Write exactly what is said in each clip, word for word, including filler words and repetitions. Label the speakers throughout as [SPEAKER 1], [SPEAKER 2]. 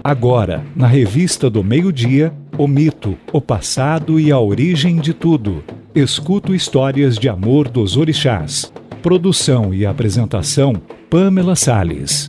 [SPEAKER 1] Agora, na Revista do Meio-Dia, o mito, o passado e a origem de tudo. Escuto histórias de amor dos orixás. Produção e apresentação, Pamela Salles.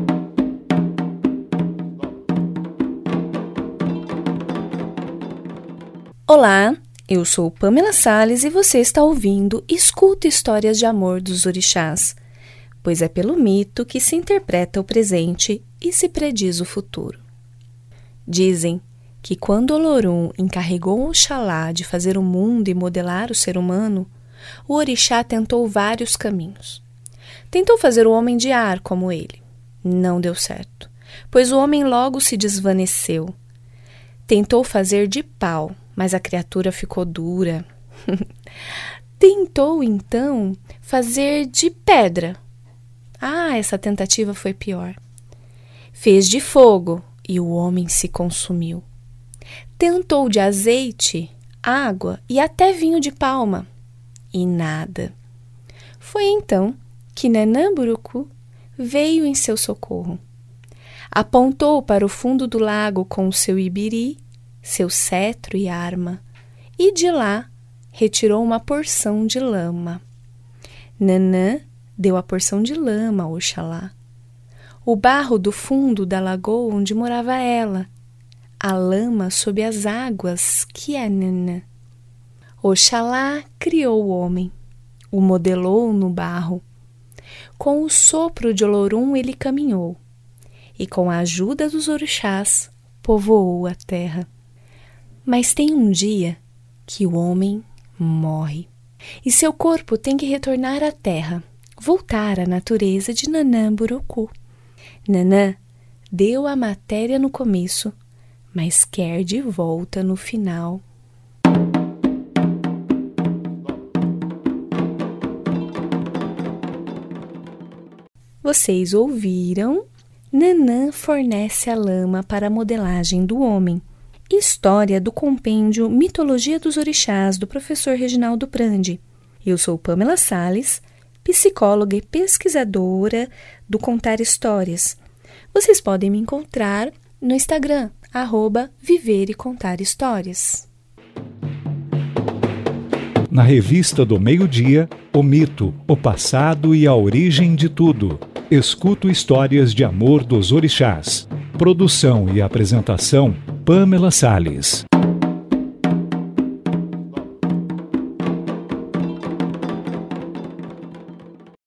[SPEAKER 2] Olá, eu sou Pamela Salles e você está ouvindo Escuta Histórias de Amor dos Orixás, pois é pelo mito que se interpreta o presente e se prediz o futuro. Dizem que quando Olorum encarregou Oxalá de fazer o mundo e modelar o ser humano, o orixá tentou vários caminhos. Tentou fazer o homem de ar como ele. Não deu certo, pois o homem logo se desvaneceu. Tentou fazer de pau, mas a criatura ficou dura. Tentou, então, fazer de pedra. Ah, essa tentativa foi pior. Fez de fogo e o homem se consumiu. Tentou de azeite, água e até vinho de palma. E nada. Foi então que Nanã-Burucu veio em seu socorro. Apontou para o fundo do lago com o seu ibiri, seu cetro e arma, e de lá retirou uma porção de lama. Nanã deu a porção de lama a Oxalá. O barro do fundo da lagoa onde morava ela, a lama sob as águas que é Nanã. Oxalá criou o homem, o modelou no barro. Com o sopro de Olorum ele caminhou, e com a ajuda dos orixás povoou a terra. Mas tem um dia que o homem morre, e seu corpo tem que retornar à terra, voltar à natureza de Nanã-Burucu. Nanã deu a matéria no começo, mas quer de volta no final. Vocês ouviram? Nanã fornece a lama para a modelagem do homem. História do compêndio Mitologia dos Orixás, do professor Reginaldo Prandi. Eu sou Pamela Salles, psicóloga e pesquisadora do Contar Histórias. Vocês podem me encontrar no Instagram, arroba Viver e Contar Histórias.
[SPEAKER 1] Na Revista do Meio-Dia, o mito, o passado e a origem de tudo. Escuto histórias de amor dos orixás. Produção e apresentação, Pamela Salles.